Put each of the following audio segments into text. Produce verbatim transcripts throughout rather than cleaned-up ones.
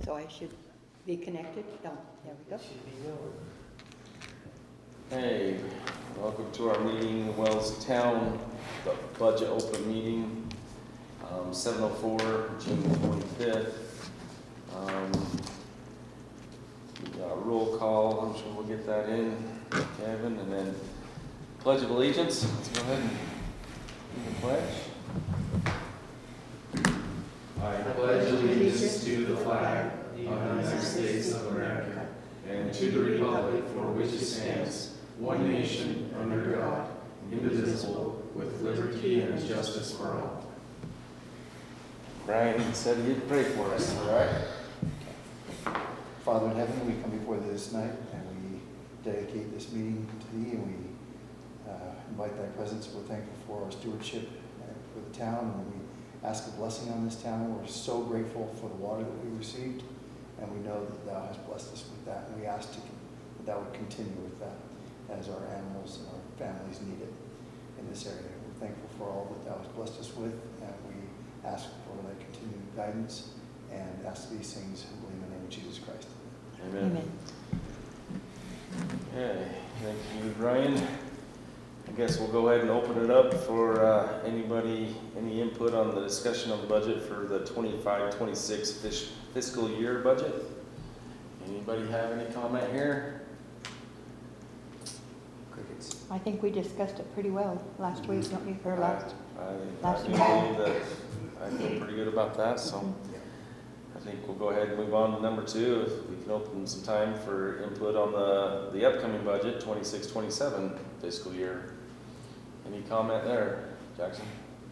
so I should be connected. Oh, there we go. Hey, welcome to our meeting, Wells Town, the budget open meeting, um, seven oh four, June twenty-fifth. Um, we got a roll call, I'm sure we'll get that in, Kevin, and then Pledge of Allegiance. Let's go ahead and do the pledge. I pledge allegiance to the flag of the United States of America and to the republic for which it stands, one nation, under God, indivisible, with liberty and justice for all. Brian said he'd pray for us, all right? Father in heaven, we come before thee this night and we dedicate this meeting to thee, and we uh, invite thy presence. We're thankful for our stewardship uh, for the town, and we ask a blessing on this town. We're so grateful for the water that we received, and we know that thou hast blessed us with that, and we ask to, that thou would continue with that as our animals and our families need it in this area. We're thankful for all that thou hast blessed us with, and we ask for thy continued guidance and ask these things in the name of Jesus Christ. Amen. Amen. Okay, thank you, Brian. I guess we'll go ahead and open it up for uh, anybody, any input on the discussion on the budget for the twenty-five twenty-six fis- fiscal year budget. Anybody have any comment here? Crickets. I think we discussed it pretty well last week, don't you? Or I, last, I, I last do week. believe that I feel pretty good about that, so I think we'll go ahead and move on to number two. If we can open some time for input on the, the upcoming budget, twenty-six twenty-seven fiscal year. Any comment there, Jackson?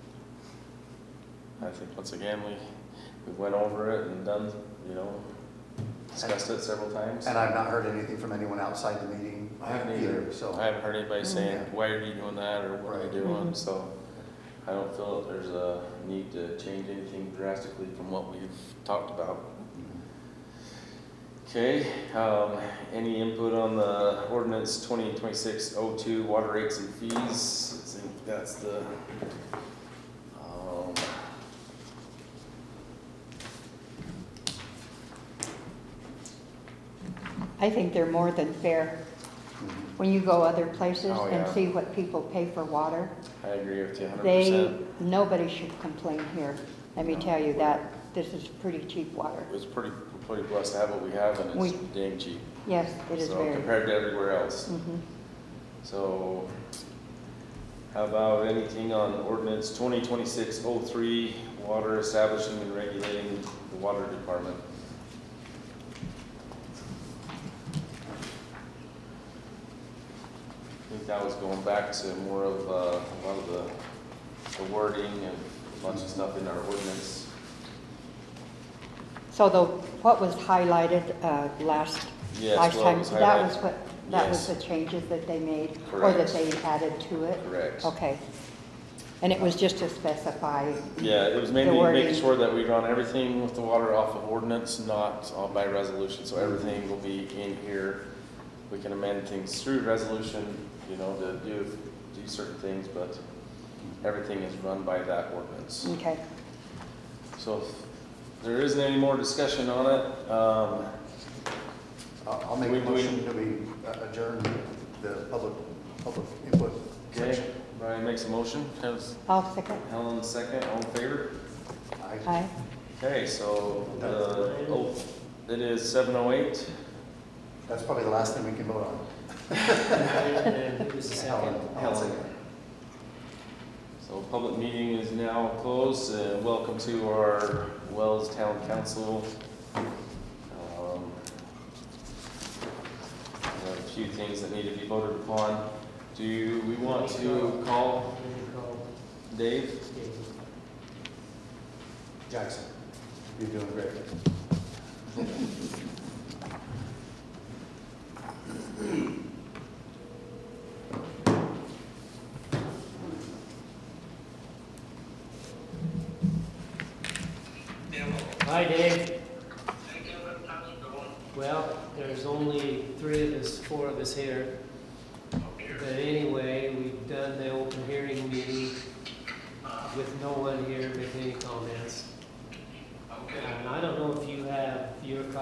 I think once again, we, we went over it and done, you know, discussed it several times. And I've not heard anything from anyone outside the meeting I haven't either, so. I haven't heard anybody saying, Yeah. why are you doing that, or what are you Right. doing, Mhm. so I don't feel that there's a need to change anything drastically from what we've talked about. Okay, um, any input on the ordinance twenty twenty-six oh two water rates and fees? I think that's the, um, I think they're more than fair. When you go other places Oh, and yeah. see what people pay for water, I agree with you a hundred they, percent. nobody should complain here. Let me tell you that, this is pretty cheap water. It's pretty, we're pretty blessed to have what we have, and it's We- dang cheap. Yes, it is So very. compared to everywhere else. Mhm. So, how about anything on ordinance twenty twenty-six oh three, water establishing and regulating the water department? I think that was going back to more of uh, a lot of the, the wording and a bunch of stuff in our ordinance. So the, what was highlighted uh, last, Yes, last what time, was that highlighted. was what, that was Yes. the changes that they made? Or that Correct. they added to it? Correct. Okay. And it was just to specify, Yeah, it was The mainly wording. making sure that we run everything with the water off of ordinance, not all by resolution, so everything will be in here. We can amend things through resolution, you know, to do, do certain things, but everything is run by that ordinance. okay. So if there isn't any more discussion on it, um, I'll I'll make We- a we- motion that we uh, adjourn the public, public input okay, section. Brian makes a motion, has I'll second. Helen second, all in favor? Aye. Aye. Okay, so, the oh, it is seven oh eight. That's probably the last thing we can vote on. And it was a second. Helen. So public meeting is now closed, and welcome to our Wells Town Council. Um, we have a few things that need to be voted upon. Do we want to call Dave? Jackson, you're doing great. Hi, Dave. Well, there's only three of us, four of us here. But anyway, we've done the open hearing meeting with no one here with any comments. And I don't know if you have your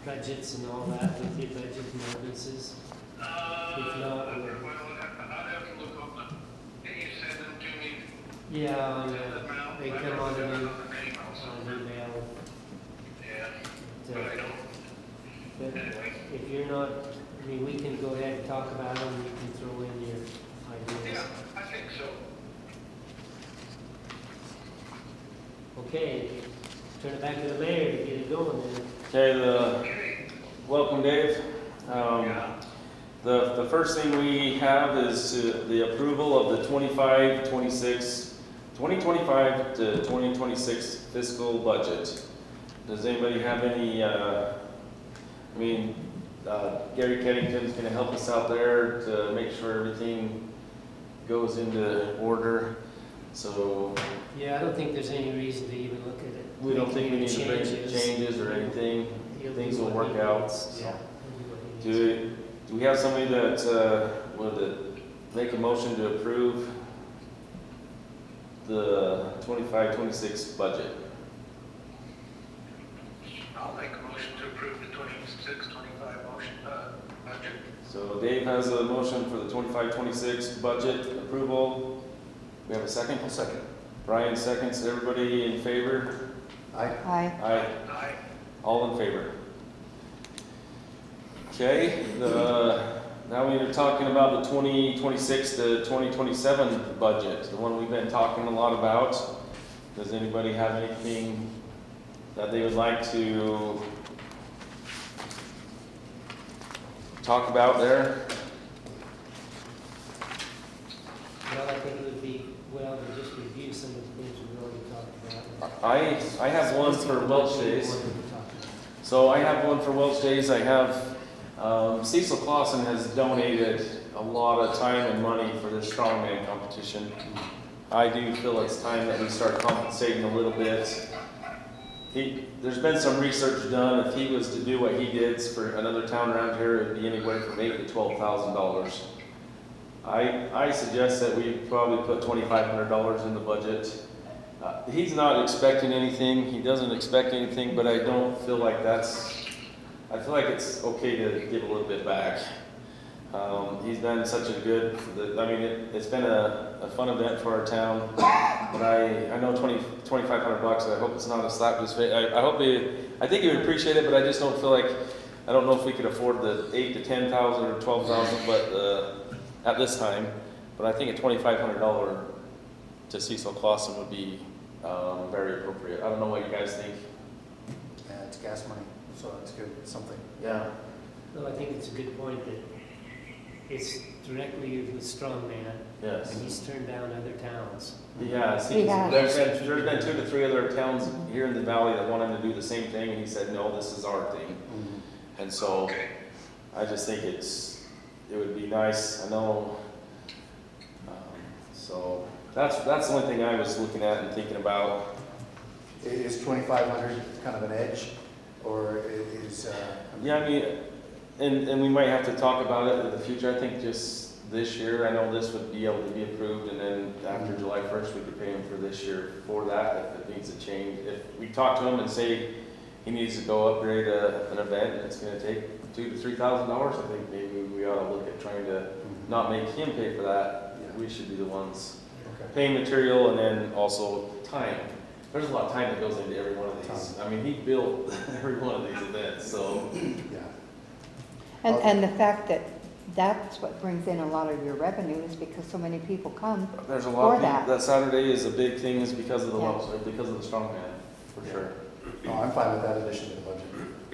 budgets and all that with your budget and ordinances? If not, we'll- Well, I'd have to look on the, can you send them to me? yeah, on, Send uh, them out? they I come don't on have an it e- on an email on somewhere. email. Yeah, to- but I don't, But anyway. if you're not, I mean, we can go ahead and talk about them, you can throw in your ideas. Yeah, I think so. Okay, turn it back to the mayor to get it going then. Okay, the, Okay. welcome Dave. Um, Yeah. The, the first thing we have is uh, the approval of the twenty-five, twenty-six, twenty twenty-five to twenty twenty-six fiscal budget. Does anybody have any, uh, I mean, uh, Gary Keddington's gonna help us out there to make sure everything goes into order. So Yeah, I don't think there's any reason to even look at it. we don't think we need to make Changes. changes or anything. He'll do Things will what work he out, needs. so. Yeah, he'll do what he needs. Do, do we have somebody that, uh, would uh, make a motion to approve the twenty-five, twenty-six budget? I'll make a motion to approve the twenty-six, twenty-five motion, uh, budget. So Dave has a motion for the twenty-five, twenty-six budget approval. We have a second? One second. Brian seconds. Everybody in favor? I, Aye. Aye. Aye. All in favor? Okay, the, now we are talking about the twenty twenty-six to twenty twenty-seven budget, the one we've been talking a lot about. Does anybody have anything that they would like to talk about there? Well, I think it would be well to just review some of the things we've already talked about. I, I have one for Welch Days. What we talked about. So I have one for Welch Days. I have, um, Cecil Clausen has donated a lot of time and money for this strongman competition. I do feel it's time that we start compensating a little bit. He, there's been some research done. If he was to do what he did for another town around here, it'd be anywhere from eight to twelve thousand dollars. I, I suggest that we probably put twenty-five hundred dollars in the budget. Uh, he's not expecting anything, he doesn't expect anything, but I don't feel like that's, I feel like it's okay to give a little bit back. Um, he's done such a good, I mean, it, it's been a, a fun event for our town, but I, I know twenty, twenty-five hundred bucks, I hope it's not a slap to his face. I, I hope he, I think he would appreciate it, but I just don't feel like, I don't know if we could afford the eight to ten thousand or twelve thousand, but, uh, at this time, but I think a twenty-five hundred dollar to Cecil Clausen would be, um, very appropriate. I don't know what you guys think. yeah, it's gas money, so it's good, something. Yeah. Well, I think it's a good point that it's directly with Strongman, Yes. and he's turned down other towns. He has. He He's- has. There's been, there's been two to three other towns here in the valley that want him to do the same thing, and he said, no, this is our thing. And so, Okay. I just think it's, it would be nice, I know. um, So, that's, that's the only thing I was looking at and thinking about. I- Is twenty-five hundred kind of an edge, or i- is, uh? Yeah, I mean, and, and we might have to talk about it in the future. I think just this year, I know this would be able to be approved, and then after July first, we could pay him for this year for that, if it needs to change. If we talk to him and say he needs to go upgrade a, an event, and it's gonna take two to three thousand dollars, I think maybe we ought to look at trying to not make him pay for that. Yeah. We should be the ones Okay. paying material and then also time. There's a lot of time that goes into every one of these. I mean, he built every one of these events, so. Yeah. And, Okay. and the fact that that's what brings in a lot of your revenue is because so many people come. There's a lot of For people, that. that Saturday is a big thing, is because of the, Yeah. Wells- or because of the strongman, for Yeah. sure. No, I'm fine with that addition to the budget.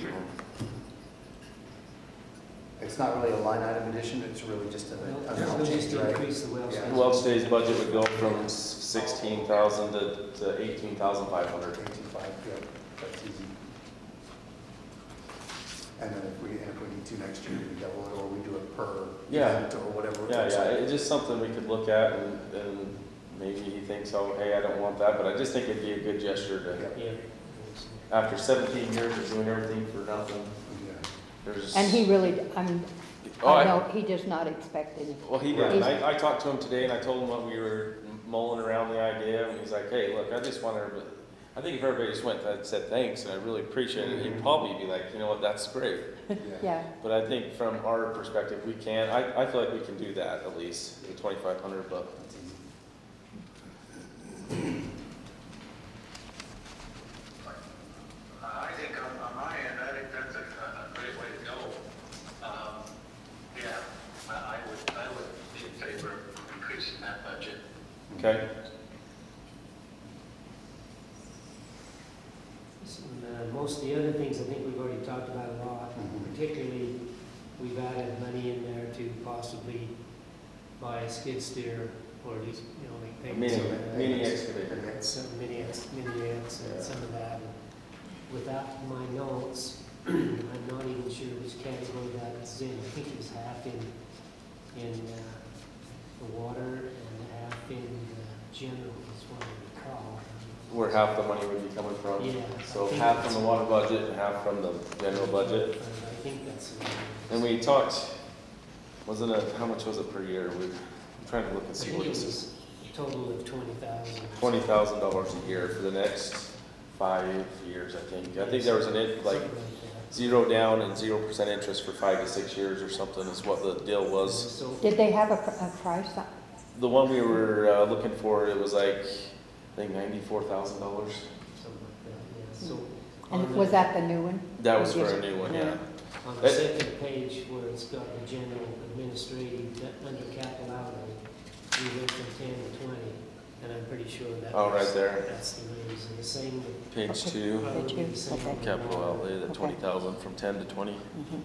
It's not really a line item addition, it's really just a, Well, a We'll just change, right? increase the well Yeah. station. Welch Day's budget would go from sixteen thousand to, to eighteen thousand five hundred. Eighteen-five, yeah, that's easy. And then if we, and if we need to next year, we double it, or we do it per Yeah. event, or whatever. it Yeah, looks yeah, like. it's just something we could look at, and, and maybe he thinks, oh, hey, I don't want that, but I just think it'd be a good gesture to, Yeah. Yeah. after seventeen years of doing everything for nothing, Yeah. there's. And he really, I mean, Oh, I I- know, he does not expect any. Well, he Right. did. I, I talked to him today, and I told him what we were mulling around the idea, and he's like, hey, look, I just want to, I think if everybody just went and said thanks, and I really appreciate it, he'd probably be like, you know what, that's great. Yeah, But I think from our perspective, we can, I, I feel like we can do that at least, the twenty-five hundred, but Uh, I think on, on my end, I think that's a, a great way to go. Um, yeah, I, I would, I would be in favor of increasing that budget. okay. Uh, Most of the other things, I think we've already talked about a lot, Mhm. particularly, we've added money in there to possibly buy a skid steer, or at least, you know, like. A take mini, some of that. mini excavator. Some mini, ex- mini X Yeah. and some of that. And without my notes, I'm not even sure which category that is in. I think it's half in, in uh, the water and half in the general, is what I recall. Where half the money would be coming from. Yeah. So I think half that's- from the water budget and half from the general budget. I think that's. the one. And we talked, wasn't it, how much was it per year? We, I'm trying to look and I see think what it this is. was a total of twenty thousand. Twenty thousand dollars a year for the next five years, I think. I think there was an, it like, zero down and zero percent interest for five to six years or something is what the deal was. So, did they have a, pr- a price? on- The one we were uh, looking for, it was like, I think ninety-four thousand dollars. something like that, yeah. So And on was the- that the new one? That was for Yes. a new one, yeah. On the It- second page where it's got the general administrative, that under capital outlay, we went from ten to twenty, and I'm pretty sure that. Oh, right was- there. That's the reason, the same with. Page Okay. two, probably Page two, the same okay. with capital water. outlay, the Okay. twenty thousand from ten to twenty. Mhm.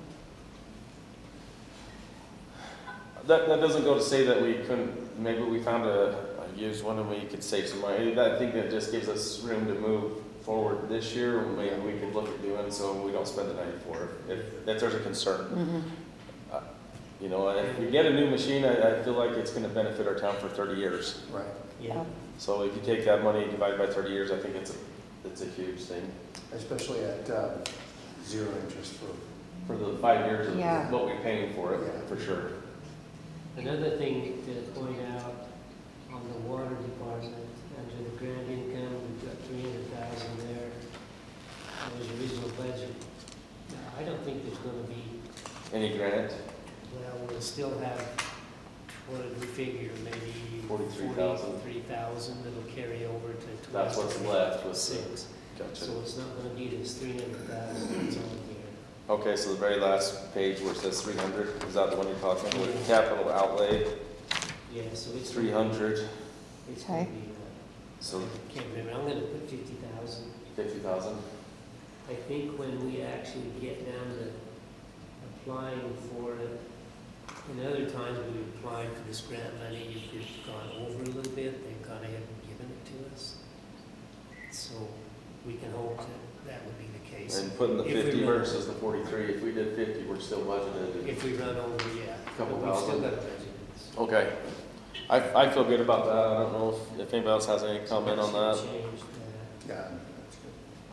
That, that doesn't go to say that we couldn't, maybe we found a, a used one and we could save some money. That- I think that just gives us room to move forward this year, and maybe we could look at doing so we don't spend the ninety-four, if, if there's a concern. Mhm. Uh, You know, if we get a new machine, I, I feel like it's gonna benefit our town for thirty years. Right. Yeah, So if you take that money, divide by thirty years, I think it's a, it's a huge thing. Especially at um, zero interest for, For the five years of Yeah. what we're paying for it, Yeah. for sure. another thing to point out on the water department, under the grant income, we've got three hundred thousand there. That was original budget. Now, I don't think there's gonna be. Any grant? Well, we'll still have, what did we figure, maybe? Forty-three thousand. Forty-three thousand that'll carry over to twenty. That's what's left with the- Six. Gotcha. So it's not gonna be this three hundred thousand that's on here. Okay, so the very last page where it says three hundred, is that the one you're talking about? Capital outlay, Yeah, so it's. three hundred, It's gonna Okay. be, uh, so I can't remember, I'm gonna put fifty thousand. fifty thousand. I think when we actually get down to applying for it, in other times we applied for this grant money, if we've gone over a little bit, they've gone ahead and given it to us. So we can hope that that would be the case. And putting the If we fifty run- versus the forty-three, if we did fifty, we're still budgeted. If we run over, yeah. Couple But we've still thousand. got a budget. Okay, I, I feel good about that, I don't know if, if anybody else has any comment on that. Changed that. yeah, that's good.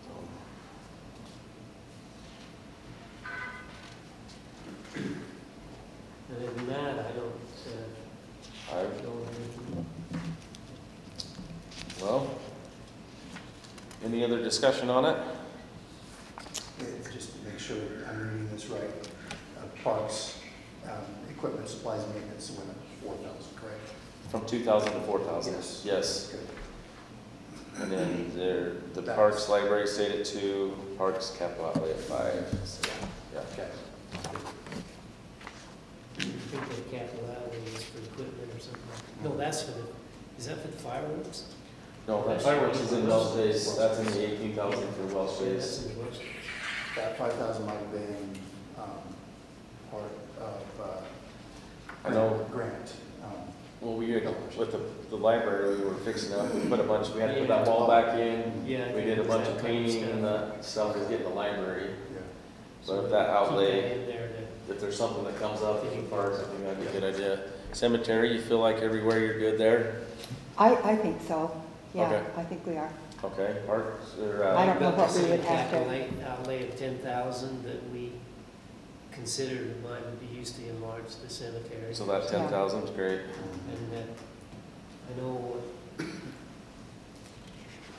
Other than that, I don't, uh, I, don't have anything. well, any other discussion on it? It's just to make sure that I'm reading this right. Uh, Parks, um, equipment, supplies, and maintenance went up four thousand, correct? From two thousand to four thousand? Yes. Yes, Good. and then there, the That's- Parks Library stayed at two, Parks capital outlay at five, so, yeah. Okay. I think the capital outlay is for equipment or something. No, that's for the, is that for the fireworks? No, that fireworks is in Welsh Days, that's in the eighteen thousand for Welsh That's Days. in the works. That five thousand might have been um, part of uh, I know. grant. um, Well, we, had- with the, the library, we were fixing up, we put a bunch, we had to put that wall back in. Yeah. We did a bunch of that kind painting and stuff. that stuff is getting the library. Yeah. So if that outlay, Keep that in there to- if there's something that comes up in parks, I think that'd be a good idea. Cemetery, you feel like everywhere you're good there? I, I think so, yeah, Okay. I think we are. Okay, parks, or, I uh, don't know We've got what the we would same have to- capital outlay- outlay of ten thousand that we considered might be used to enlarge the cemetery. so that ten thousand is great. And uh, I know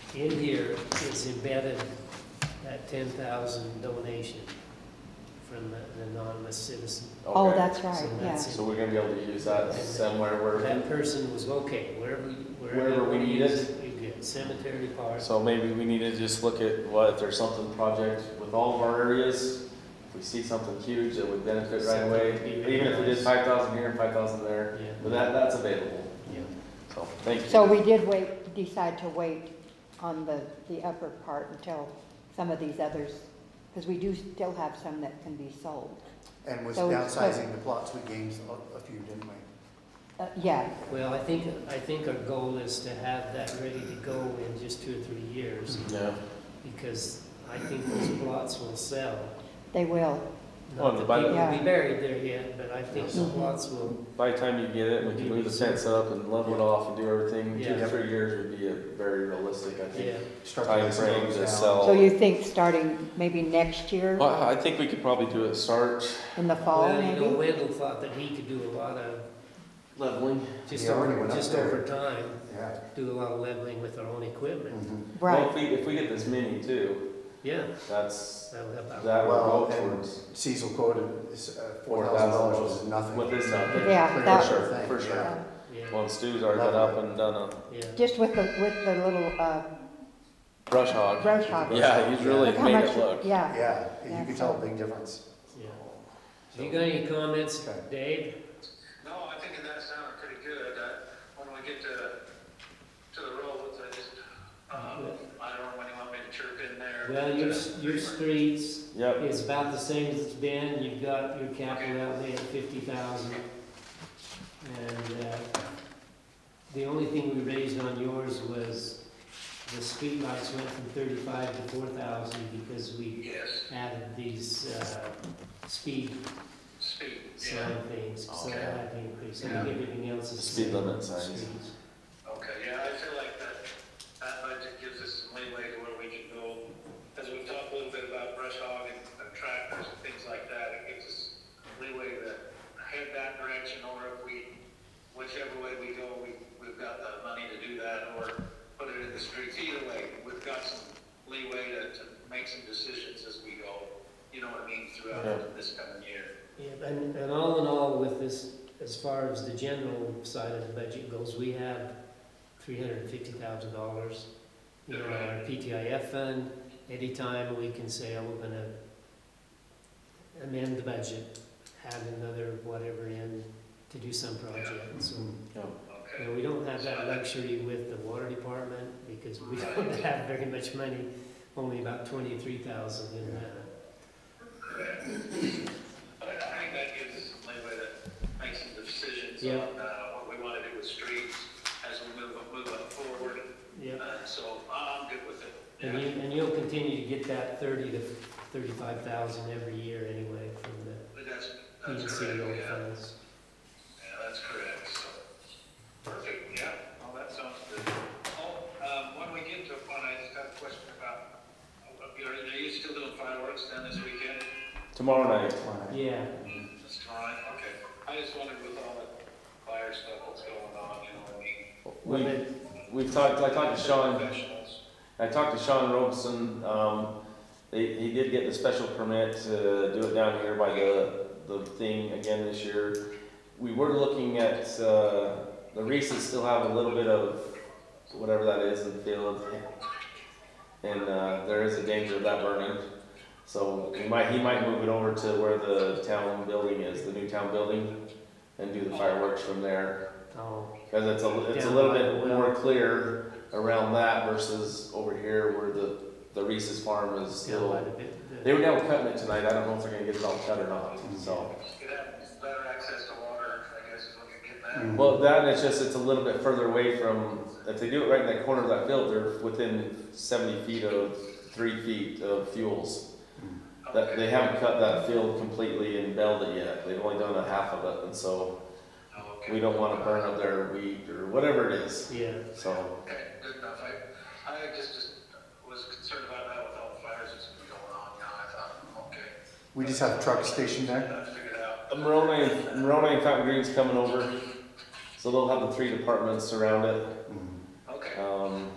in here is embedded that ten thousand donation from the the anonymous citizen. Oh, Okay. that's right, So yeah. that's- So we're gonna be able to use that somewhere where, That person was, okay, wherever, you- Wherever wherever we we need use it. it, you get cemetery park. so maybe we need to just look at what, if there's something project with all of our areas, if we see something huge that would benefit right away, even if we did five thousand here and five thousand there, Yeah. but that, that's available. Yeah. So, thank you. So we did wait, decide to wait on the, the upper part until some of these others, because we do still have some that can be sold. And with So it's- downsizing the plots, we gained a a few, didn't we? Uh, yeah, Well, I think, I think our goal is to have that ready to go in just two or three years, Yeah. because I think those plots will sell. they will. Oh, Not that by the- people will Yeah. be buried there yet, but I think the Mhm. plots will, By the time you get it, we can move the fence up and level it off and do everything, two Yeah. to three years would be a very realistic, I yeah. think. Start to Time lay some frame roads to down. sell. So you think starting maybe next year, Well, I think we could probably do it, start in the fall Well, you know, maybe? Wendell thought that he could do a lot of, leveling. just He already over, went up just there. over time, Yeah. do a lot of leveling with our own equipment. Mhm. Well, Right, if we, if we get this mini too, Yeah, that's, that'll help out. that will Well, go and towards, Cecil quoted is, uh, four thousand dollars, which is nothing. What is nothing. Yeah, Pretty that- much For our sure, thing, for sure. yeah. Yeah, well, Stu's already been up and done a yeah. just with the, with the little, uh, brush hog. brush hog. Yeah, he's really Look how made much, it look. yeah, Yeah, you Yeah, can so- tell a big difference. Yeah. Have you got any comments, Okay. Dave? No, I think that sounded pretty good. Uh, when we get to, to the roads, I just, um, I don't know when you want me to chirp in there. Well, your, your streets Yep, is about the same as it's been, you've got your capital outlay at fifty thousand. And, uh, the only thing we raised on yours was the streetlights went from thirty-five to four thousand because we Yes, added these, uh, speed speed, yeah. sign things, so Okay. that had to increase, I Yeah. think everything else is. Speed the same. limit signs. Streets. Okay, yeah, I feel like that, that budget gives us some leeway to where we can go, as we've talked a little bit about brush hog and and tractors and things like that, it gives us leeway to head that direction, or if we, whichever way we go, we, we've got the money to do that, or put it in the streets. Either way, we've got some leeway to, to make some decisions as we go, you know what I mean, throughout Yeah. this coming year. Yeah, and, and all in all, with this, as far as the general side of the budget goes, we have three hundred and fifty thousand dollars. You know, in our P T I F fund, anytime we can say, oh, we're gonna amend the budget, have another whatever in to do some project, so. yep. Okay. You know, we don't have that luxury with the water department, because we don't have very much money, only about twenty-three thousand in that. But I think that gives us some leeway to make some decisions Yeah. on, uh, what we wanna do with streets as we move, move up forward. Yeah. Uh, so I'm good with it. And you, and you'll continue to get that thirty to thirty-five thousand every year anyway from the But That's, P that's and C correct, road yeah. funds. Yeah, that's correct, so. Perfect, yeah, well, that sounds good. Oh, um, when we get to, one, I just have a question about, uh, are are you still doing fireworks then this weekend? Tomorrow night. Yeah, That's tomorrow, okay. I just wondered with all the fire stuff, what's going on, you know what I mean? well, We, then, we've talked, I talked to Sean, Professionals. I talked to Sean Robeson, um, he, he did get the special permit to do it down here by the, the thing again this year. We were looking at, uh, the Reese's still have a little bit of whatever that is in the field. And, uh, there is a danger of that burning. So he might, he might move it over to where the town building is, the new town building, and do the fireworks from there. oh, Cause it's a, it's a Down little by the bit well. more clear around that versus over here where the, the Reese's farm is down still. by the bit, the- They were down cutting it tonight, I don't know if they're gonna get it all cut or not, so. Could have better access to water, I guess is what you're getting at. Mhm. Well, that and it's just, it's a little bit further away from, if they do it right in that corner of that field, they're within seventy feet of, three feet of fuels. That, they haven't cut that field completely and belled it yet, they've only done a half of it, and so Oh, okay. we don't wanna burn up their wheat or whatever it is, yeah, so. Okay, good enough. I, I just, just was concerned about that with all the fires that's been going on, you know, I thought, okay. We just have trucks stationed there. That's figured out. Moroni, Moroni and Fountain Green's coming over, so they'll have the three departments around it. Mhm. Okay, Um,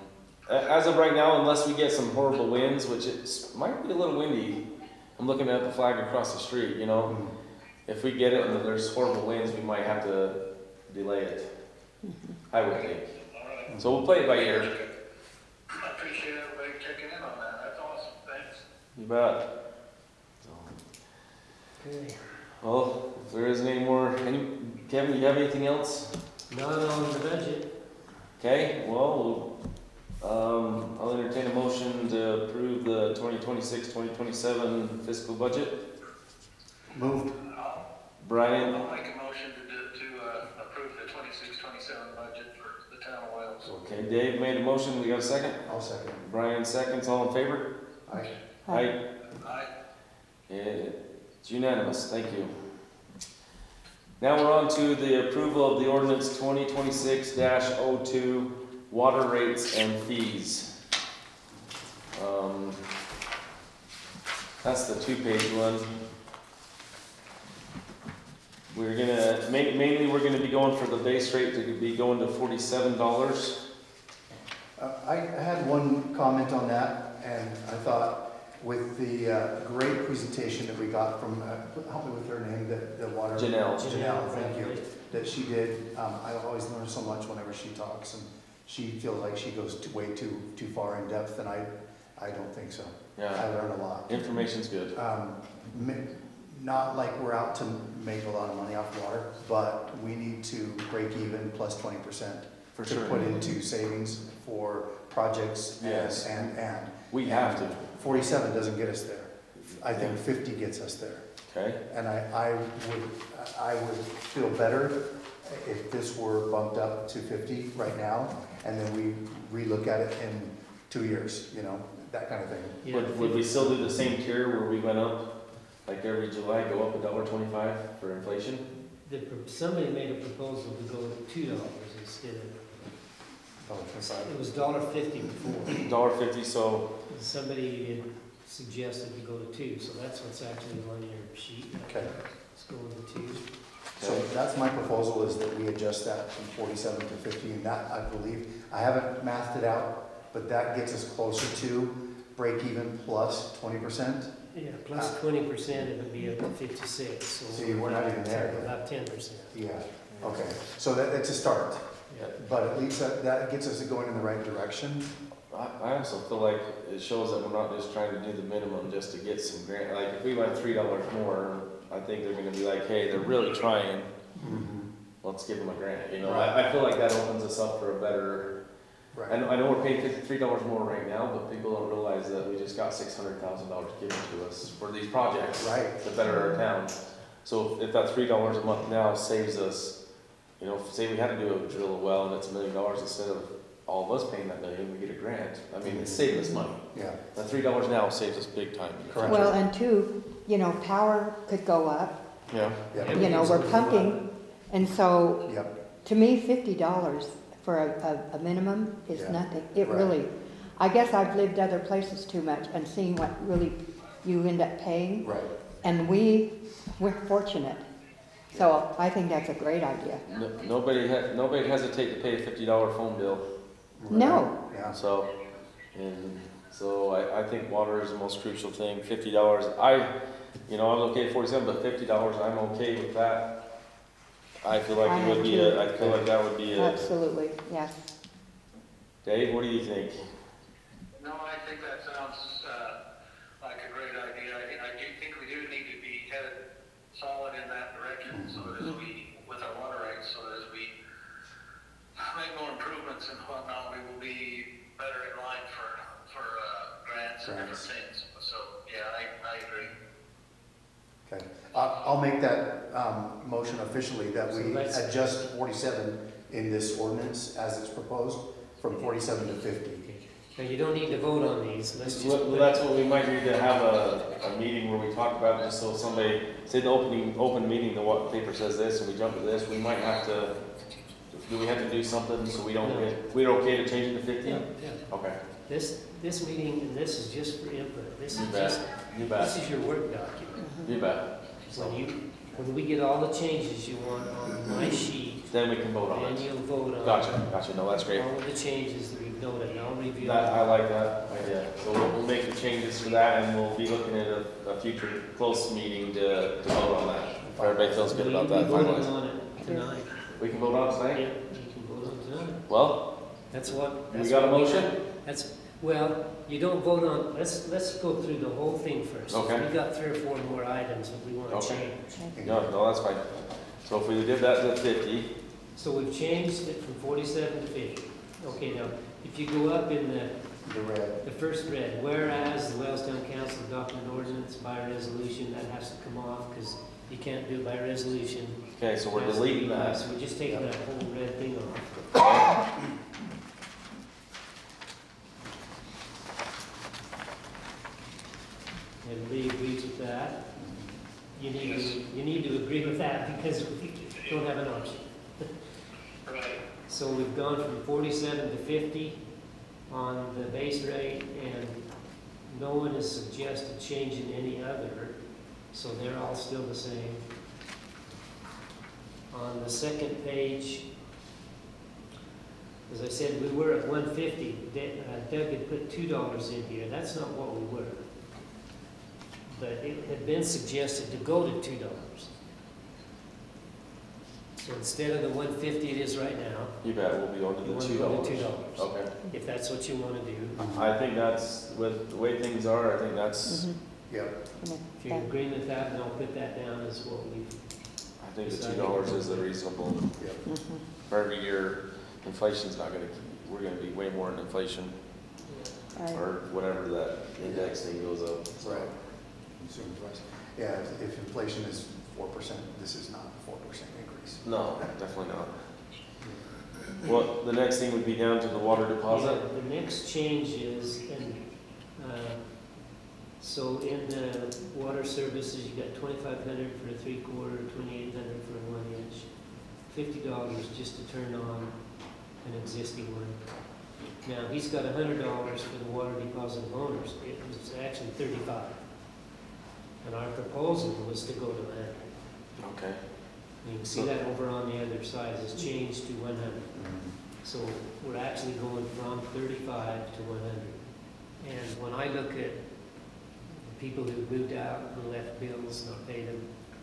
a- as of right now, unless we get some horrible winds, which it might be a little windy, I'm looking at the flag across the street, you know? If we get it and there's horrible winds, we might have to delay it, I would think. All right. So we'll play it by ear. I appreciate everybody checking in on that. That's awesome. Thanks. You bet. So, Okay. well, if there isn't any more, any, Kevin, you have anything else? Not on the budget. Okay, well, um, I'll entertain a motion to approve the twenty twenty-six, twenty twenty-seven fiscal budget. Moved. I'll, Brian, I'll make a motion to do, to, uh, approve the twenty-six, twenty-seven budget for the town of Wales. okay, Dave made a motion, we got a second? I'll second. Brian seconds, all in favor? Aye. Aye. Aye. It's unanimous, thank you. Now we're on to the approval of the ordinance twenty twenty-six dash oh two, water rates and fees. Um, That's the two-page one. We're gonna, ma- mainly, we're gonna be going for the base rate to be going to forty-seven dollars. Uh, I I had one comment on that, and I thought with the uh, great presentation that we got from, uh, help me with her name, the, the water. Janelle. Janelle, thank you, that she did. Um, I always learn so much whenever she talks, and she feels like she goes too- way too, too far in depth, and I, I don't think so. I Yeah, learn a lot. information's good. Um, ma- Not like we're out to make a lot of money off water, but we need to break even plus twenty percent For to sure. put into savings for projects and, Yes. and, and. We have to, Forty-seven doesn't get us there. I think fifty gets us there. okay? And I, I would, I would feel better if this were bumped up to fifty right now, and then we relook at it in two years, you know, that kind of thing. Yeah, Would, would we still do the same tier where we went up, like every July, go up a dollar twenty-five for inflation? the, pro- somebody made a proposal to go to two dollars instead of, Dollar twenty-five. it was dollar fifty before. Dollar fifty, so, Somebody had suggested to go to two, so that's what's actually on your sheet. Okay. Let's go to two. So that's my proposal, is that we adjust that from forty-seven to fifty, and that, I believe, I haven't mathed it out, but that gets us closer to break even plus twenty percent. Yeah, plus twenty percent, it would be up to fifty-six, so. See, we're not even there yet. About ten percent. Yeah, okay, so that, that's a start, Yeah. but at least that, that gets us going in the right direction. I, I also feel like it shows that we're not just trying to do the minimum just to get some grant. Like, if we went three dollars more, I think they're gonna be like, hey, they're really trying, let's give them a grant, you know? I, I feel like that opens us up for a better, I Right, know, I know we're paying fifty-three dollars more right now, but people don't realize that we just got six hundred thousand dollars given to us for these projects. right, To better our town. So if that three dollars a month now saves us, you know, say we had to do a drill a well and it's a million dollars, instead of all of us paying that million, we get a grant. I mean, it's saving us money. yeah, That three dollars now saves us big time. Correct. Well, and two, you know, power could go up, Yeah. yeah, you know, we're pumping, and so, yep, to me, fifty dollars for a, a, a minimum is Yeah. nothing. It Right. really, I guess I've lived other places too much and seen what really you end up paying, right. and we, we're fortunate. So I think that's a great idea. No, nobody ha- nobody hesitate to pay a fifty dollar phone bill. No. Yeah, So, and so I, I think water is the most crucial thing. Fifty dollars. I, you know, I'm okay at forty-seven, but fifty dollars, I'm okay with that. I feel like I it would am be too. a, I feel like that would be a, Absolutely, yes. Dave, what do you think? No, I think that sounds, uh, like a great idea. I, I do think we do need to be headed solid in that direction, so that as we, with our water rights, so that as we make more improvements and whatnot, we will be better in line for, for, uh, grants and different Grants. things. So, yeah, I, I agree. okay. I'll, I'll make that, um, motion officially, that we So let's- adjust forty-seven in this ordinance as it's proposed, from forty-seven to fifty. Now, you don't need to vote on these, let's just. Well, put- that's what we might need to have a, a meeting where we talk about it, just so somebody, say the opening, open meeting, the what paper says this, and we jump to this, we might have to, do we have to do something so we don't get, we're okay to change it to fifty? Yeah, yeah. Okay, This, this meeting, and this is just for input, this you is bet, just, you this bet, is your work document. you bet. When you, when we get all the changes you want on my sheet, Then we can vote on then it. you'll vote on gotcha, gotcha, no, that's great. All of the changes that we've noted, and I'll review. That, I like that idea. So we'll, we'll make the changes for that and we'll be looking at a, a future close meeting to, to vote on that. If everybody feels good about that, We voted finalize. on it tonight. We can vote on it Yeah, tonight? you can vote on it tonight. Well, That's what. we that's got a what motion? That's, well, you don't vote on, let's, let's go through the whole thing first. Okay. We got three or four more items that we want to Okay. change. No, no, that's fine. So if we did that to fifty, So we've changed it from forty-seven to fifty. Okay, now, if you go up in the, The red. the first red, whereas the Wellstown Council adopted an ordinance by resolution, that has to come off because you can't do it by resolution. okay, so we're Has to deleting be by- that. So we're just taking that whole red thing off. Everybody agrees with that? You need to, you need to agree with that because we don't have an option. Right. So we've gone from forty-seven to fifty on the base rate, and no one has suggested changing any other, so they're all still the same. On the second page, as I said, we were at one fifty. Doug had put two dollars in here. That's not what we were. But it had been suggested to go to two dollars. So instead of the one fifty it is right now, You bet, we'll be on to you the want to two go dollars. to two dollars. Okay. If that's what you want to do. I think that's, with the way things are, I think that's, Mhm. Yep. Yeah. If you're agreeing with that, then I'll put that down as what we, I think the two dollars is a reasonable, Yep. Mhm. for every year, inflation's not gonna, keep- we're gonna be way more in inflation, Right. or whatever that index thing goes up, so. Right. Consumer price. Yeah, if- if inflation is four percent, this is not a four percent increase. No, definitely not. Well, the next thing would be down to the water deposit. Yeah, the next change is, and, uh, so in the water services, you got twenty-five hundred for a three-quarter, twenty-eight hundred for a one-inch, fifty dollars just to turn on an existing one. Now, he's got a hundred dollars for the water deposit of owners. It was actually thirty-five. And our proposal was to go to a hundred. Okay. You can see that over on the other side, it's changed to one hundred. So we're actually going from thirty-five to one hundred. And when I look at the people who moved out, who left bills, not paid them,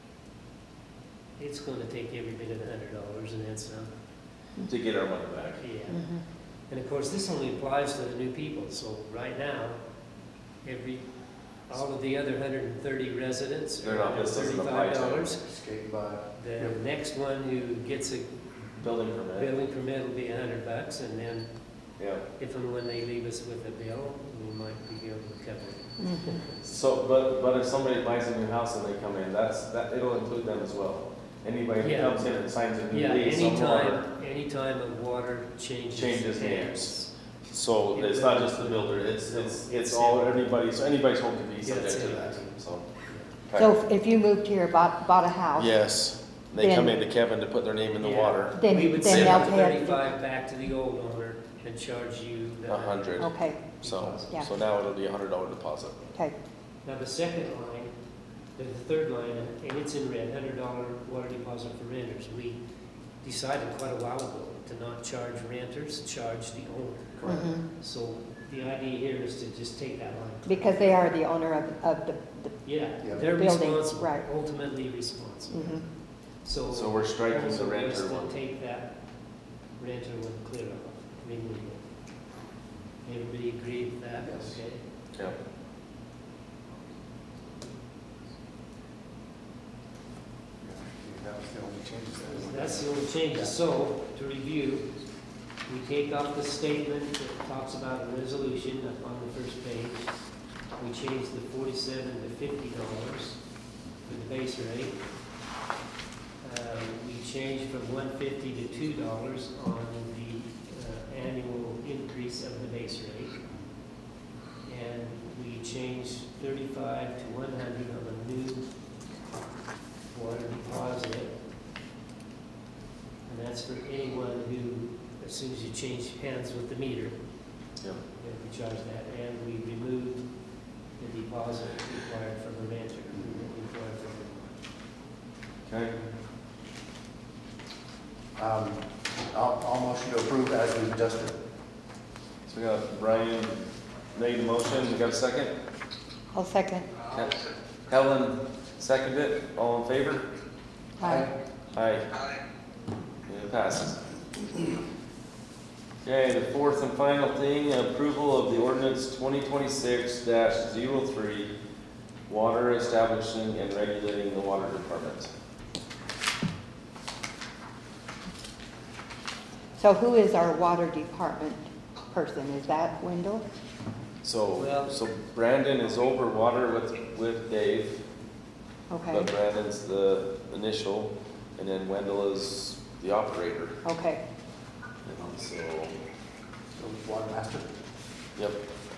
it's gonna take every bit of the hundred dollars and then some. To get our money back. Yeah. Mhm. And of course, this only applies to the new people, so right now, every, all of the other one hundred and thirty residents They're are not- this doesn't apply thirty-five to them. dollars. Skating by. The Yep. next one who gets a Building permit. building permit will be a hundred bucks, and then Yeah. if and when they leave us with a bill, we might be able to cover it. Mhm. So, but, but if somebody buys a new house and they come in, that's, that, it'll include them as well. Anybody who Yeah. comes in and signs a new Yeah, lease on water. anytime, anytime a water changes. Changes hands. hands. So it's not just the builder, it's, it's, it's all, everybody, so anybody's home can be Yeah, it's subject to that, anybody. so. So if- if you moved here, bought, bought a house. Yes, they come Then- into Kevin to put their name in the Yeah. water, Then, We would then send they'll the pay thirty-five back to the old owner and charge you the. a hundred, it. Okay, so, Yeah. so now it'll be a hundred dollar deposit. okay. Now, the second line, the the third line, and it's in red, hundred dollar water deposit for renters. We decided quite a while ago to not charge renters, charge the owner. Mhm. So the idea here is to just take that line. Because they are the owner of, of the, the, Yeah, Yeah. they're Building, responsible, right. ultimately responsible. mhm. So. So we're striking the also renter was to one. take that renter one clear off, remove it. Everybody agree with that? Yes. Okay. Yeah. That was the only changes that we. That's the only changes. So, to review, we take off the statement that talks about a resolution up on the first page. We change the forty-seven to fifty dollars for the base rate. Uh, we change from one fifty to two dollars on the uh, annual increase of the base rate. And we change thirty-five to one hundred on the new water deposit. And that's for anyone who, as soon as you change hands with the meter, Yeah. then we charge that. And we remove the deposit required from the renter. required from the- Okay, Um, I'll, I'll motion to approve as we've adjusted. So we got Brian made the motion, we got a second? I'll second. Helen seconded it, all in favor? Aye. Aye. Aye. It passes. Okay, the fourth and final thing, approval of the ordinance twenty twenty-six 3 water establishing and regulating the water department. So who is our water department person? Is that Wendell? So, Well- so Brandon is over water with, with Dave, Okay, but Brandon's the initial, and then Wendell is the operator. okay. So, So, Water Master. yep,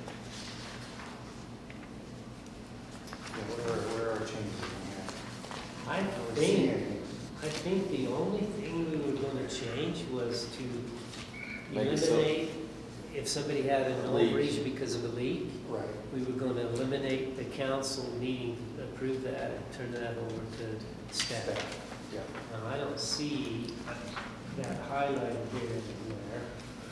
Yeah, where, are- where are changes in here? I I don't see think, anything. I think the only thing we were gonna change was to Make it so- eliminate, if somebody had an Leak. overreach because of a leak, Right. we were gonna eliminate the council needing to approve that and turn that over to staff. Staff. Yeah. Now, I don't see that highlighted here anywhere.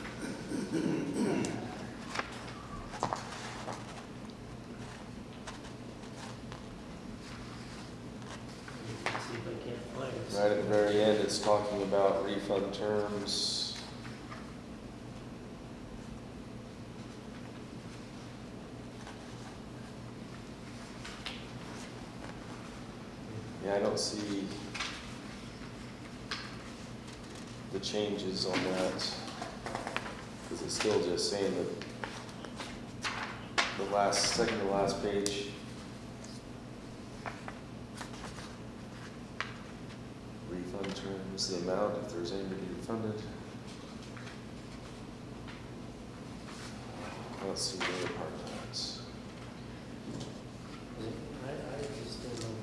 Let's see if I can't find it. right at the very end, it's talking about refund terms. Yeah, I don't see the changes on that, because it's still just saying that the last, second to last page. Refund terms, the amount, if there's any to be refunded. Let's see the other part of that. I, I just don't know.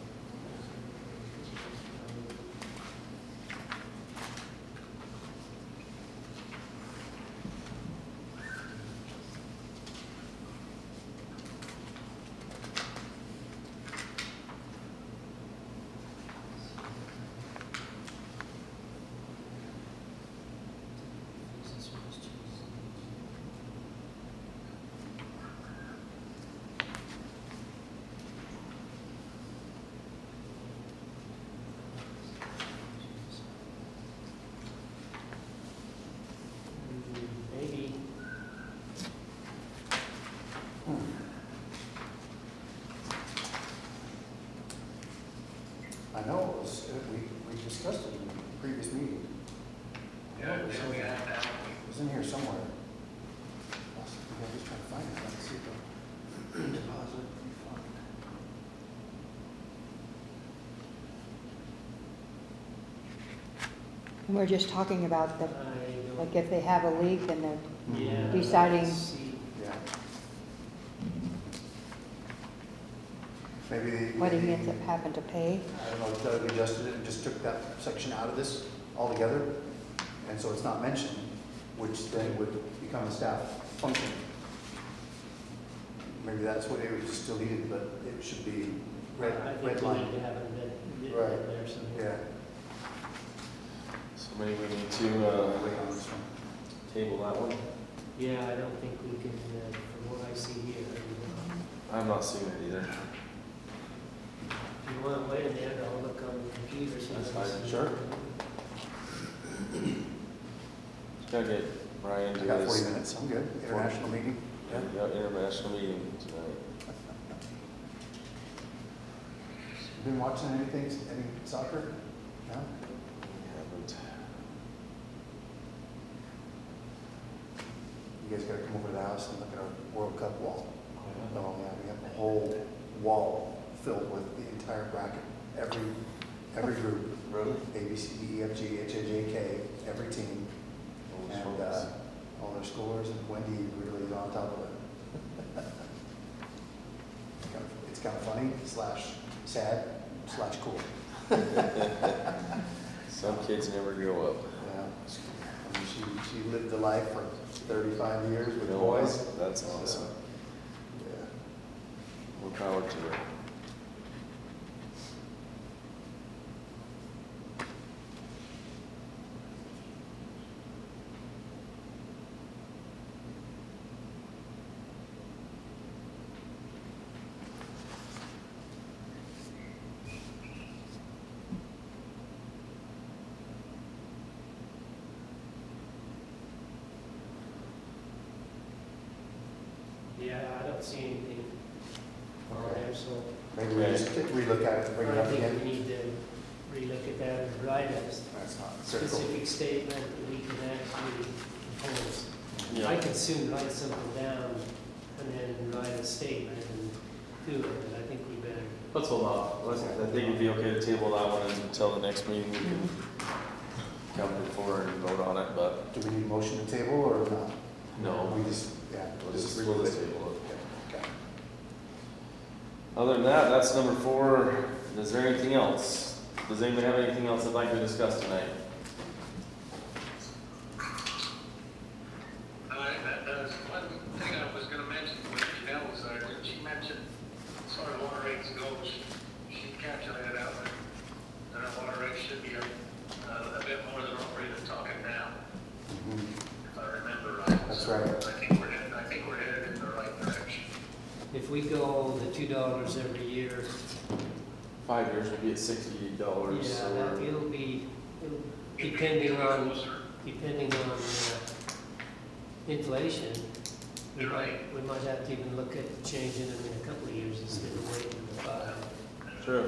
Maybe, I know, it was, uh, we, we discussed it in the previous meeting. Yeah, It was yeah, we in- had that. It was in here somewhere. I'm just trying to find it, let's see the deposit refund. And we're just talking about the, I don't. like if they have a leak and they're Yeah. deciding- I see. Yeah. Maybe. they- what he maybe- ends up having to pay. I don't know, if Doug adjusted it and just took that section out of this altogether, and so it's not mentioned, which then would become a staff function. Maybe that's what it was still needed, but it should be red, I think red we line. need to have it red, red Right. in there somewhere. Yeah. So maybe we need to, Wait uh, on this one. table that one. Yeah, I don't think we can, uh, from what I see here, you I'm not seeing it either. you want to wait a minute, I'll look on the computer. so That's I can fine, see. sure. Just gotta get Brian I to got his. forty minutes, I'm good. International meeting. Yeah, yeah, international meeting tonight. Been watching anything, any soccer? No? We haven't. You guys gotta come over to the house and look at our World Cup wall. Oh, yeah, we have a whole wall filled with the entire bracket, every, every group, Really? A, B, C, D, E, F, G, H, I, J, K, every team, and, uh, all their scores, and Wendy really is on top of it. It's kind of- It's kind of funny slash sad slash cool. Some kids never grow up. Yeah. I mean, she, she lived the life for thirty-five years with You know boys. what? That's awesome. So, yeah. More power to her. Yeah, I don't see anything on there, so Maybe we just take- relook at it and bring it I up think again. we need to relook at that and write a That's not critical. specific statement that we can actually impose. I Yeah, can soon write something down and then write a statement and do it, but I think we better. let's hold off. Let's, I think it'd be okay to table that one until the next meeting. We can come before and vote on it, but Do we need a motion to table or not? no. We just, yeah, We'll we'll just, just we'll remove just it. table it. Okay. Other than that, that's number four. Is there anything else? Does anybody have anything else they'd like to discuss tonight? Uh, that, uh, one thing I was gonna mention, when Janelle was there, did she mention, as far as water rates go, she, she calculated out that, that our water rates should be a, uh, a bit more than what we're even talking now, Mhm. if I remember right. That's So right. I think we're headed, I think we're headed in the right direction. If we go the two dollars every year, Five years will be at sixty dollars. yeah, that, it'll be, it'll, It'll be- depending it'll be on, closer. depending on, uh, inflation, we You're might, right. we might have to even look at changing them in a couple of years instead of waiting in the five. True.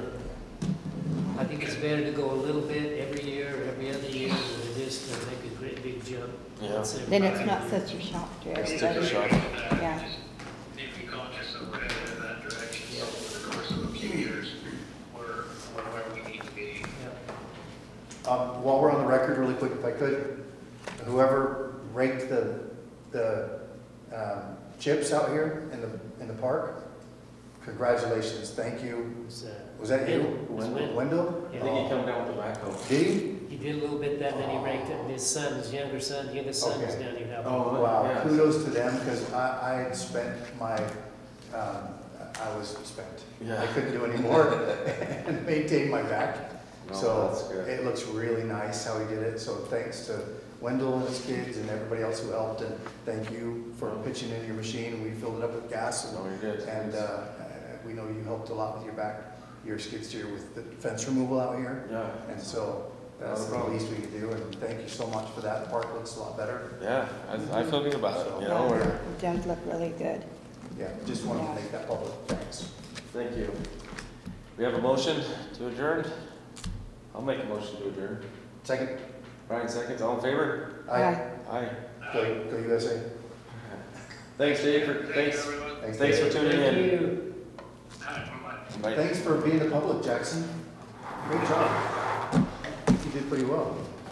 I think it's better to go a little bit every year, or every other year, than it is to make a great big jump. Yeah. once every Then it's five not years. such a shock to Let's take everybody. a shot. Yeah. Just need to be conscious that we're headed in that direction, so over the course of a few years, we're, we're where we need to be. Yeah. Um, while we're on the record, really quick, if I could, whoever raked the, the, um, chips out here in the, in the park, congratulations, thank you. It was, uh, Was that you? it was Wendell. Wendell. Wendell? I think he come down with the backhoe. Did he? He did a little bit that, then he raked it, and his son, his younger son, youngest son was Okay. down here helping. Oh, Wow, yeah. kudos to them, because I, I had spent my, um, I was spent. Yeah. I couldn't do any more and maintain my back. No, So that's good. it looks really nice how he did it, so thanks to Wendell and his kids and everybody else who helped, and thank you for pitching in your machine. We filled it up with gas, No, and, you're good. and uh, we know you helped a lot with your back, your skid steer with the fence removal out here. Yeah. And so that's Not a the problem. least we could do, and thank you so much for that. The park looks a lot better. Yeah, I, I feel good about it, you know, Yeah, we're, It does look really good. Yeah, just wanted Yeah. to make that public, thanks. thank you. We have a motion to adjourn? I'll make a motion to adjourn. Second, Brian seconds, all in favor? aye, Aye. go, go U S A. Thanks, Dave, for, Thank you, thanks, everyone. Thanks, thanks for Dave. tuning Thank in. you. Hi, bye-bye. Bye. Thanks for being the public, Jackson. Great job. You did pretty well.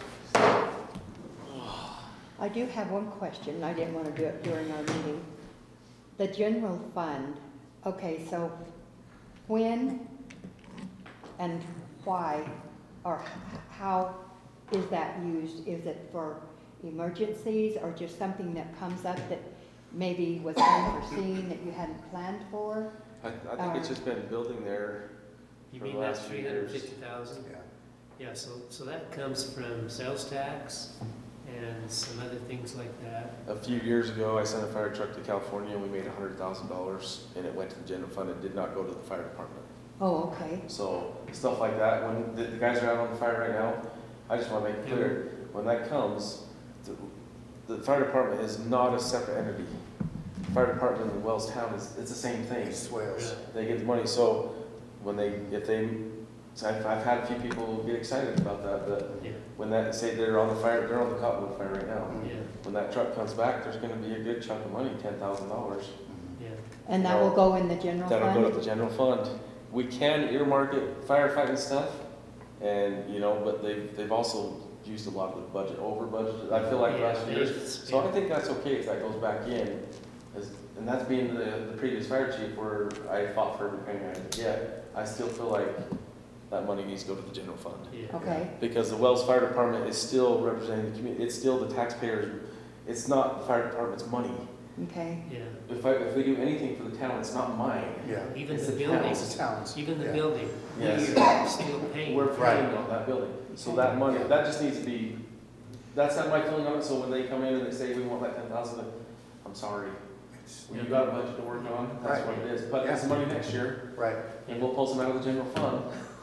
I do have one question, I didn't want to do it during our meeting. The general fund, okay, so when and why, or h- how is that used? Is it for emergencies, or just something that comes up that maybe was unforeseen, that you hadn't planned for? I, I think it's just been building there. You For mean the that last few three hundred years. fifty thousand? Yeah. Yeah, so, so that comes from sales tax and some other things like that. A few years ago, I sent a fire truck to California, and we made a hundred thousand dollars, and it went to the general fund, it did not go to the fire department. Oh, okay, So, stuff like that, when the, the guys are out on the fire right now, I just wanna make it clear, when that comes, the, the fire department is not a separate entity. The fire department in Wells Town is, it's the same thing. It's Wales. They get the money, so when they, if they, so I've, I've had a few people get excited about that, but Yeah, when that, say they're on the fire, they're on the Cottonwood fire right now. yeah, When that truck comes back, there's gonna be a good chunk of money, ten thousand dollars. yeah. and that will go in the general That'll go to fund? the general fund. We can earmark it firefighting stuff, and, you know, but they've, they've also used a lot of the budget, over budgeted, I feel like Yeah, last they year. So I spend- think that's okay if that goes back in, as- and that's being the, the previous fire chief where I fought for repairing it. Yeah, I still feel like that money needs to go to the general fund. Yeah. Okay, Because the Wells Fire Department is still representing the community, it's still the taxpayers, it's not the fire department's money. okay, Yeah, If I, if we do anything for the town, it's not mine. Yeah. even It's the the buildings, It's the towns. even the Yeah. building, Yes. we're still paying. We're Right. paying on that building, so that money, that just needs to be, that's not my feeling on it, so when they come in and they say, we want that ten thousand, I'm sorry. It's- When you got a budget to work on, that's Right. what it is, but it's Yeah. money next year, Right, and we'll pull some out of the general fund.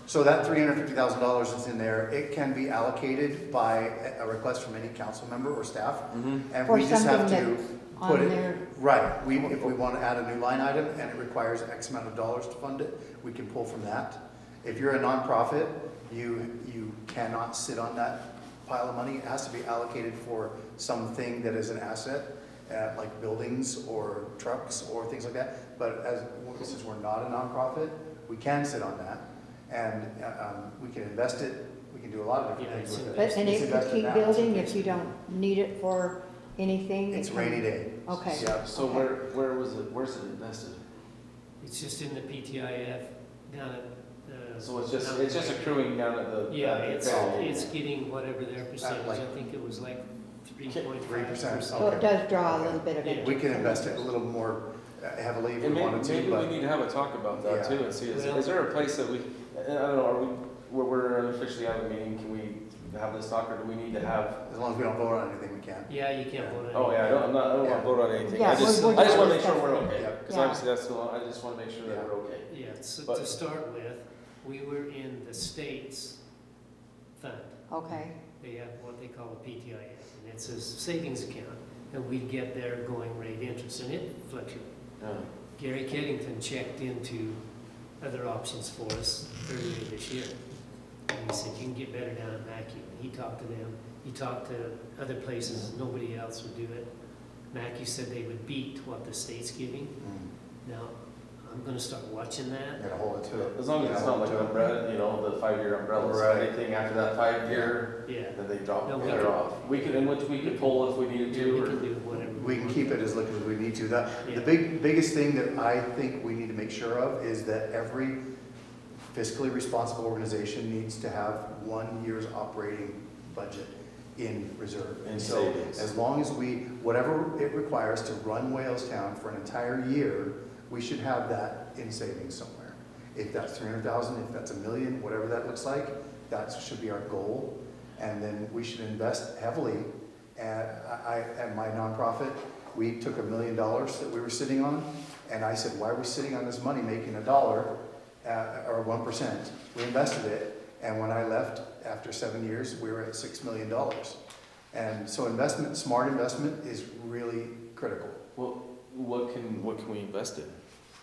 So that three hundred fifty thousand dollars that's in there, it can be allocated by a a request from any council member or staff. Mm-hmm. And For we just have something to that's put on it, there. right, we, if we want to add a new line item and it requires X amount of dollars to fund it, we can pull from that. If you're a nonprofit, you, you cannot sit on that pile of money. It has to be allocated for something that is an asset, uh, like buildings or trucks or things like that. But as, since we're not a nonprofit, we can sit on that and, uh, um, we can invest it. We can do a lot of different Yeah, things it's with it. But, and It's it could invested keep now. building if you don't need it for anything? It's it rainy can- day. Okay. Yeah. So where, where was it, where's it invested? It's just in the P T I F down at, uh. So it's just, down it's just there. accruing down at the. Yeah, at the it's, valley. it's getting whatever their percentage, like- I think it was like three point three five percent, percent. So it does draw a little bit of Yeah. interest. We can invest it a little more uh, heavily if And we maybe, wanted to, maybe we but need to have a talk about that Yeah. too and see, is, Well- is there a place that we, and I don't know, are we, we're, we're officially having a meeting, can we have this talk or do we need to have? as long as we don't vote on anything, we can. Yeah, you can't vote on it. Oh, yeah, I don't, I'm not, I don't wanna Yeah. vote on anything, Yeah, I just, we're- we're I just just wanna make sure we're discussing. okay, Yeah. cause Yeah. obviously that's still, I just wanna make sure that Yeah. we're okay. Yeah, so But- to start with, we were in the state's fund. Okay, They have what they call a P T I F, and it's a savings account, and we get their going rate interest, and it fluctuates. Yeah. Gary Keddington checked into other options for us earlier this year. And he said, you can get better down at Mackey. He talked to them, he talked to other places, nobody else would do it. Mackey said they would beat what the state's giving. Mm. Now, I'm gonna start watching that. Gotta hold it to it. As long as it's not like an umbrella, you know, the five-year umbrellas, Right. anything after that five-year, Yeah, then they drop, No, we they're can- off. We can, in which we could pull if we needed we to, can or, do whatever. We can want. keep it as liquid as we need to. The, Yeah. the big, biggest thing that I think we need to make sure of is that every fiscally responsible organization needs to have one year's operating budget in reserve. In So savings. as long as we, whatever it requires to run Walestown for an entire year, we should have that in savings somewhere. If that's three hundred thousand, if that's a million, whatever that looks like, that should be our goal. And then we should invest heavily. And I, at my nonprofit, we took a million dollars that we were sitting on, and I said, why are we sitting on this money making a dollar, uh, or one percent? We invested it, and when I left, after seven years, we were at six million dollars. And so investment, smart investment is really critical. well, what can, what can we invest in?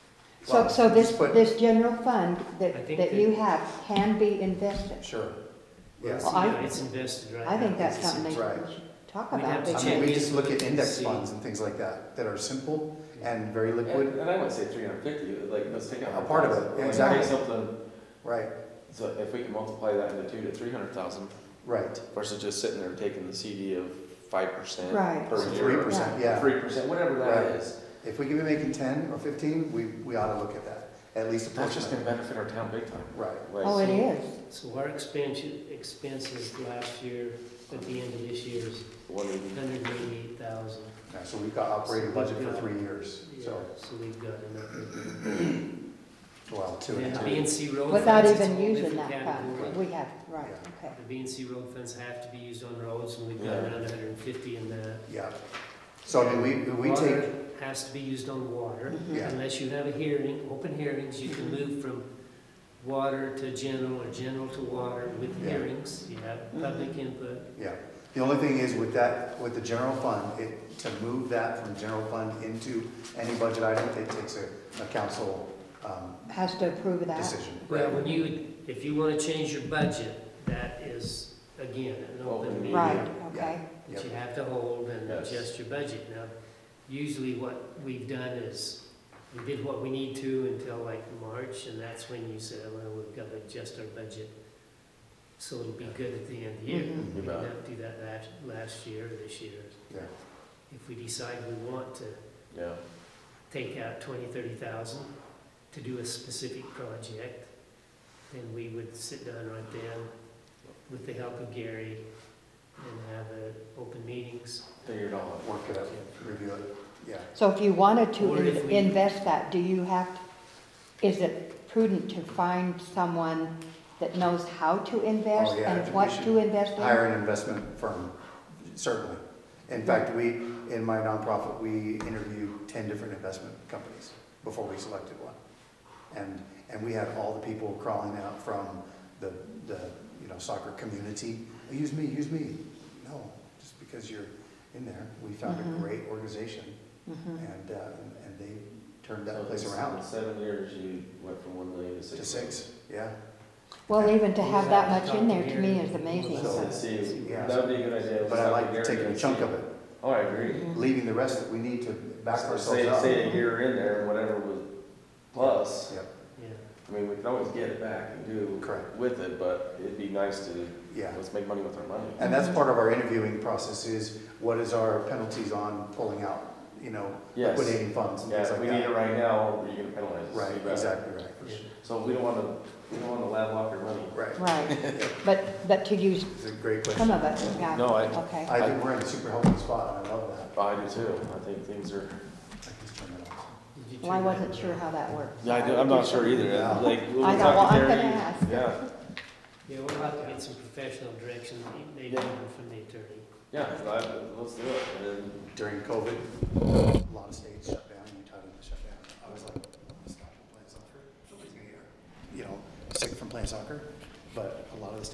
so, Well, so this, just put- this general fund I that, think that that- you have can be invested? Sure. Well, Yes. see, I- yeah, it's invested right now. I think that's It's- something they Right. should talk We'd about. have to I because- mean, we check just look at into it index and see. funds and things like that, that are simple and very And, liquid. and I would say three hundred fifty, like, let's take out. A part of it, Like, exactly. take something, Right, so if we can multiply that into two to three hundred thousand right. versus just sitting there taking the C D of five percent Right. per So year. three percent, yeah. Three percent, whatever that Right. is. If we can be making ten or fifteen, we, we ought to look at that, at least a That's portion just of gonna it. benefit our town big time. Right. Like, Oh, it is. So our expansion, expenses last year, at the end of this year, is one eighty. hundred and eighty-eight thousand. Yeah, so we've got operating budget for three years, Yeah, so, so we've got enough. well, two And and the two. B and C road. Without funds, it's a even whole using different that category. fund, we have, right, okay. The B and C road funds have to be used on roads, and we've got Yeah. around hundred and fifty in that. Yeah. So, I mean, we, we Water take, has to be used on water. Mhm. Yeah. Unless you have a hearing, open hearings, you can move from water to general or general to water with Yeah. hearings. You have public input. yeah. The only thing is with that, with the general fund, it, to move that from general fund into any budget item, it takes a, a council, um, Has to approve of that. decision. Well, when you, if you want to change your budget, that is, again, an open Open meeting. Right, okay. That you have to hold and Yes. adjust your budget. Now, usually what we've done is, we did what we need to until like March, and that's when you said, well, we've got to adjust our budget. So it'll be good at the end of the year. Mhm. We You bet. didn't have to do that last, last year or this year. Yeah. If we decide we want to Yeah. take out twenty, thirty thousand to do a specific project, then we would sit down right then with the help of Gary and have uh, open meetings. Figure it all out. Work it out, review it, yeah. So if you wanted to Or if in- we- invest that, do you have, to- is it prudent to find someone that knows how to invest Oh, yeah, I and think what we should to invest in? Hire an investment firm, certainly. In fact, we, in my nonprofit, we interviewed ten different investment companies before we selected one. And, and we had all the people crawling out from the, the, you know, soccer community. Use me, use me. No, just because you're in there. We found a Mhm. great organization Mhm. and, uh, and and they turned So that place in around seven years, you went from one million to six. to six, yeah. Well, even to have that Yeah. much in there, to me, is amazing. So, So- let's see, Yeah. that would be a good idea. But I like taking a chunk of it, Oh, I agree. Mhm. leaving the rest that we need to back So ourselves Say, up. say a year in there, and whatever was plus, Yep, Yeah. I mean, we can always get it back and do correct, with it, but it'd be nice to, yeah. let's make money with our money. And that's part of our interviewing process is what is our penalties on pulling out, you know, Yes. liquidating funds and Yeah, things if like we need it that. right now, are you gonna penalize us? Right, You bet. exactly right. Yeah. So we don't wanna, we don't wanna landlock our money. Right. Right, but, but to use It's a great some question. of it, yeah. No, I- Okay. I think we're in a super healthy spot, and I love that. I do too, I think things are, I can just turn that off. Did you Well, I turn that wasn't sure on? how that worked. yeah, I do, I'm not sure either, Yeah. like, we'll I thought, talk well, to I'm Gary. gonna ask. Yeah, Yeah, we'll have to get some professional direction, maybe Yeah. even from the attorney. yeah, I- let's do it, and then, During COVID, a lot of states shut down, Utah didn't shut down. I was like, I'm gonna stop from playing soccer. Nobody's gonna get, you know, sick from playing soccer. But